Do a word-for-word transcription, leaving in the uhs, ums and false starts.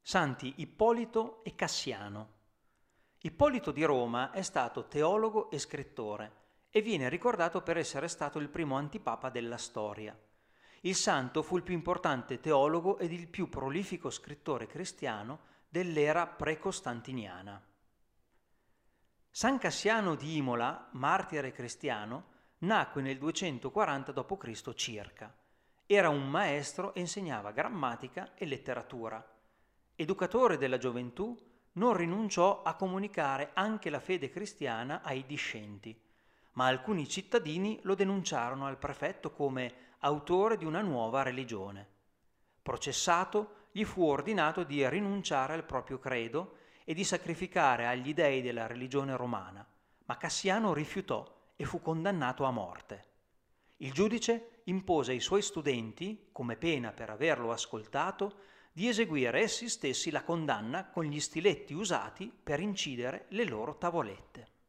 Santi Ippolito e Cassiano. Ippolito di Roma è stato teologo e scrittore e viene ricordato per essere stato il primo antipapa della storia. Il santo fu il più importante teologo ed il più prolifico scrittore cristiano dell'era pre-costantiniana. San Cassiano di Imola, martire cristiano, nacque nel duecentoquaranta dopo Cristo circa. Era un maestro e insegnava grammatica e letteratura. Educatore della gioventù, non rinunciò a comunicare anche la fede cristiana ai discenti, ma alcuni cittadini lo denunciarono al prefetto come autore di una nuova religione. Processato, gli fu ordinato di rinunciare al proprio credo e di sacrificare agli dei della religione romana, ma Cassiano rifiutò e fu condannato a morte. Il giudice impose ai suoi studenti, come pena per averlo ascoltato, di eseguire essi stessi la condanna con gli stiletti usati per incidere le loro tavolette.